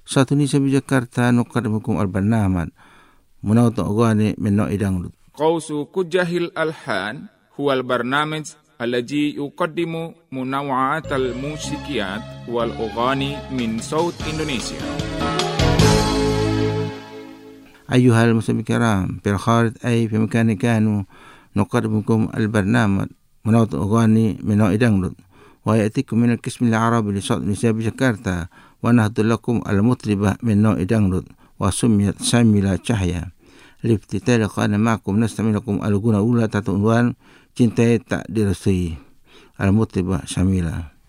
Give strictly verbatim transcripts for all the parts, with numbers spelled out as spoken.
satu ni sabi Jakarta nukadamukum al-barnamaj munawto ogani minno idang qawsu kujahil alhan huwa al-barnamaj alladhi yuqaddimu munawwa'at al-musikiyat wal ughani min saut Indonesia. أيها المستمعين الكرام في الخارج أي في مكان كانوا نقدمكم البرنامج منوط أغاني من نوع دانجلود ويأتيكم من القسم العربي لصوت نساء جاكرتا ونهض لكم المطربة من نوع دانجلود وسميت ساميلا Cahya. لافتتاح لقاءنا معكم نستمع لكم الأغنية الأولى تحت عنوان Cintai Tak Direstui المطربة ساميلا.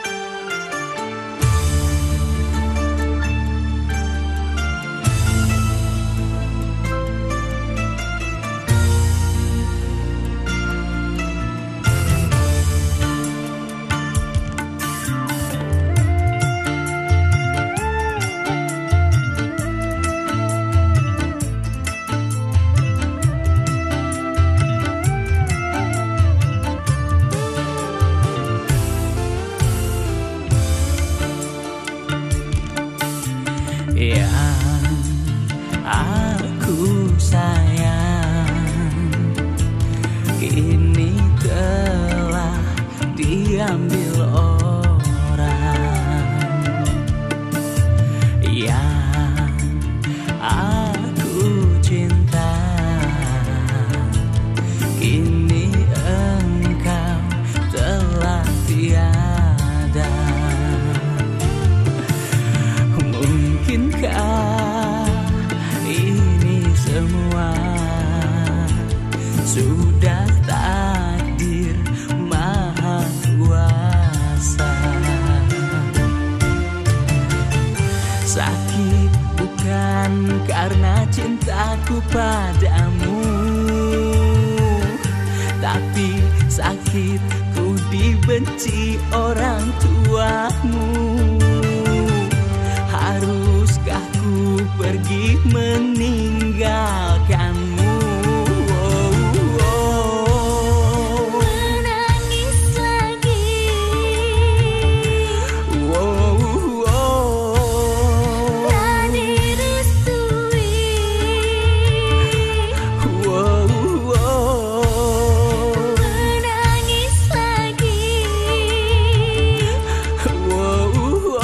Yang aku sayang kini telah diambil orang. Yang aku cinta kini engkau telah tiada. Mungkinkah ini semua sudah takdir Maha Kuasa? Sakit bukan karena cintaku padamu, tapi sakit ku dibenci orang tuamu. Haruskah ku pergi meninggalkanmu? Oh, oh. Menangis lagi. Oh, oh. Tak direstui. Oh, oh. Menangis lagi. Oh, oh.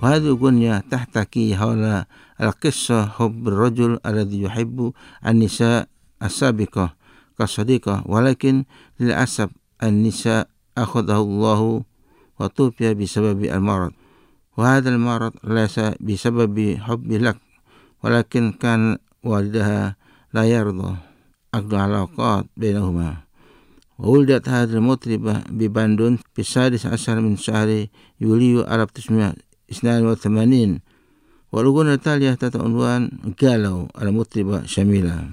وهذه الأغنية تحتكي حول القصة حب الرجل الذي يحب النساء السابقة كصديقة، ولكن للأسف النساء أخذه الله وتوفي بسبب المرض، وهذا المرض ليس بسبب حب لك، ولكن كان والدها لا يرضى عقد العلاقات بينهما. وولدت هذه المطربة ببندون في السادس عشر من شهر يوليو ألف وتسعمائة واثنين وثمانين، والأغنية التالية تحت عنوان قالوا المطربة شميلة.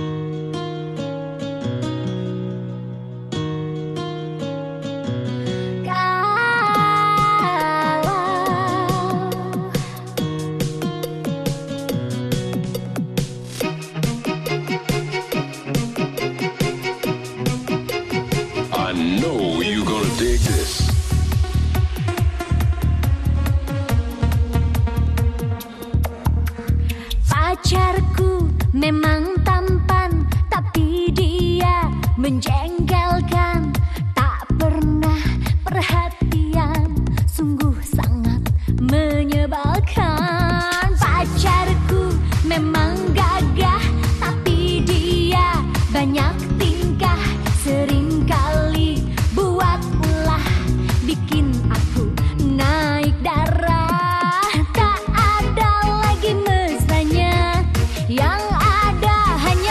Pacarku memang tampan, tapi dia menjengkelkan. Tak pernah perhatian, sungguh sangat menyebalkan. Pacarku memang gagah, tapi dia banyak tingkah. Seringkali buat ulah, bikin aku naik darah. Tak ada lagi mesranya, yang ada hanya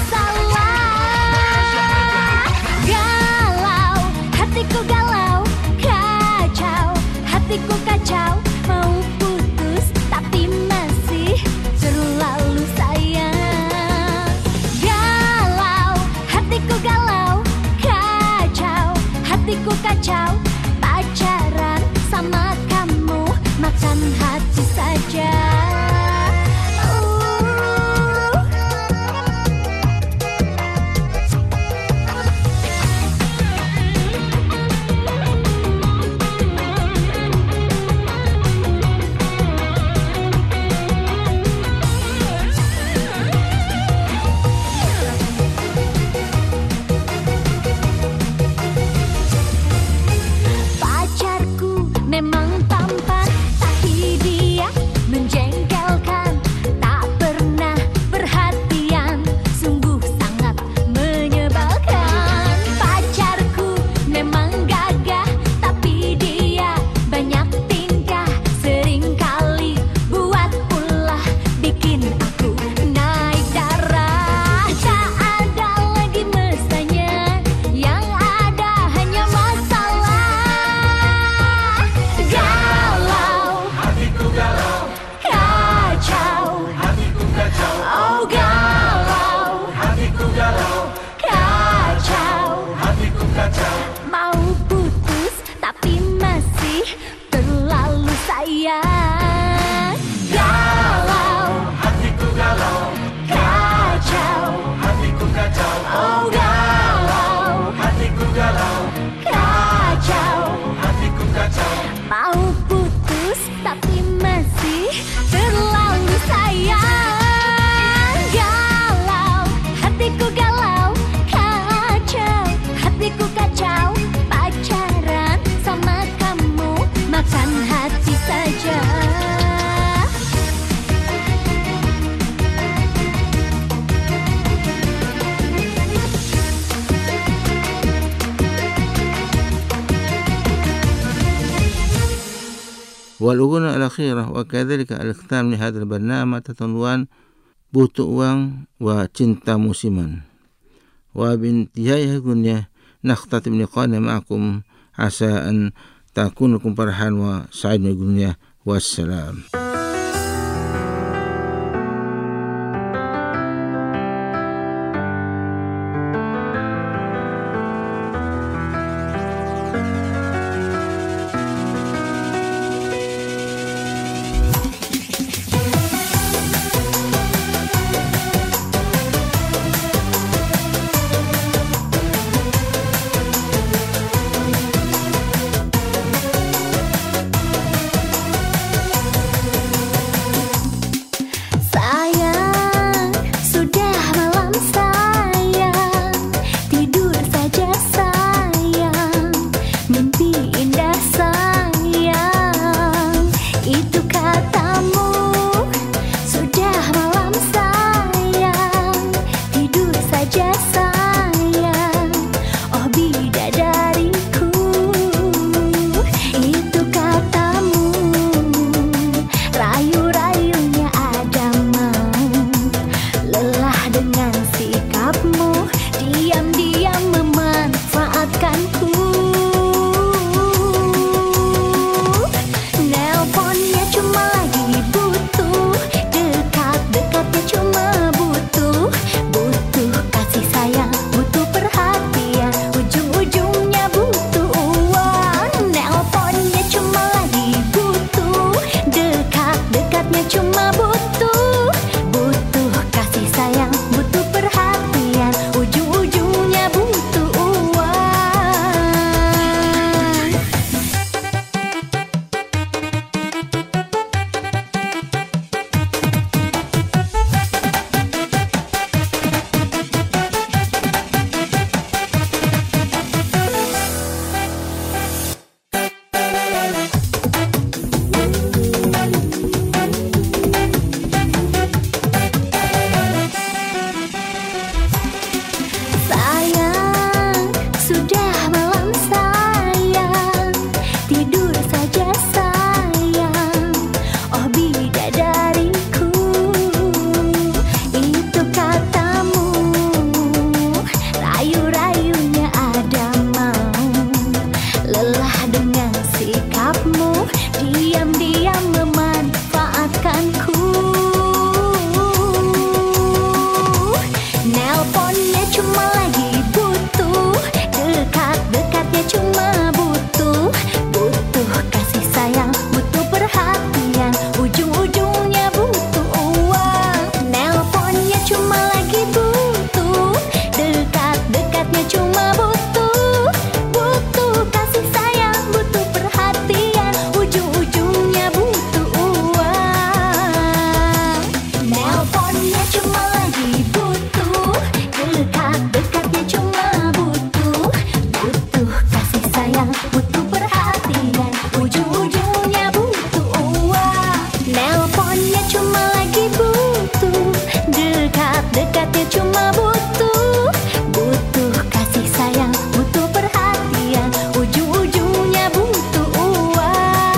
masalah. Galau, hatiku galau, kacau, hatiku kacau. Mau putus tapi masih terlalu sayang. Galau, hatiku galau, kacau, hatiku kacau. Pacaran sama kamu makan hati saja. Pacarku memang tampan, tapi dia menjengkelkan. Tak pernah perhatian, sungguh sangat menyebalkan. Pacarku memang gagah, tapi dia banyak tingkah. Seringkali buat ulah, bikin aku naik darah. Tak ada lagi mesranya, yang ada hanya masalah. Galau, hatiku galau, kacau, hatiku kacau. Oh galau, hatiku galau, kacau, hatiku kacau. Mau putus tapi masih terlalu sayang. Galau, hatiku galau, kacau, hatiku kacau. Oh galau, hatiku galau, kacau, hatiku kacau. Mau putus tapi masih terlalu sayang. Galau, hatiku galau, kacau, hatiku kacau. Pacaran sama kamu makan hati saja. والأغنية الأخيرة وكذلك الختام لهذا البرنامج تحت عنوان butuh uang وcinta musiman. وبانتهاء هذه الأغنية نختتم لقاءنا معكم، عسى أن تكون لكم فرحان وسعيد من الأغنية، والسلام. saja sayang. Oh bidadariku, itu katamu, rayu-rayunya ada mau. Lelah dengan sikapmu, diam-diam memanfaatkanku. Nelponnya cuma lagi butuh, dekat-dekatnya cuma butuh, butuh kasih sayang, butuh perhatian, ujung-ujungnya butuh uang. Nelponnya cuma lagi butuh, dekat-dekatnya cuma butuh, butuh kasih sayang, butuh perhatian, ujung-ujungnya butuh uang. Sayang, sudah malam sayang, tidur saja sayang. Oh bidadariku, itu katamu, rayu-rayunya ada mau. Lelah dengan sikapmu, diam-diam memanfaatkanku. Nelponnya cuma lagi butuh, dekat-dekatnya cuma butuh, butuh kasih sayang, butuh perhatian, ujung-ujungnya butuh uang. Nelponnya cuma lagi butuh, dekat-dekatnya cuma butuh, butuh kasih sayang, butuh perhatian, ujung-ujungnya butuh uang. Nelponnya cuma lagi butuh, dekat-dekatnya cuma butuh, butuh kasih sayang, butuh perhatian, ujung-ujungnya butuh uang. Nelponnya cuma lagi butuh, dekat-dekatnya cuma butuh, butuh kasih sayang, butuh perhatian, ujung-ujungnya butuh uang.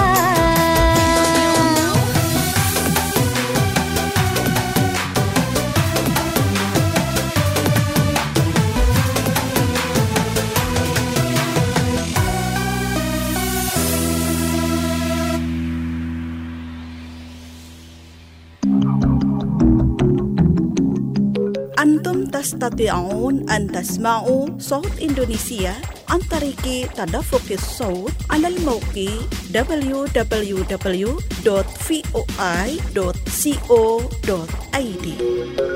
أنتم تستطيعون أن تسمعوا صوت إندونيسيا عن طريق تدفق الصوت على الموقع دبليو دبليو دبليو دوت في او اي دوت كو دوت اي دي.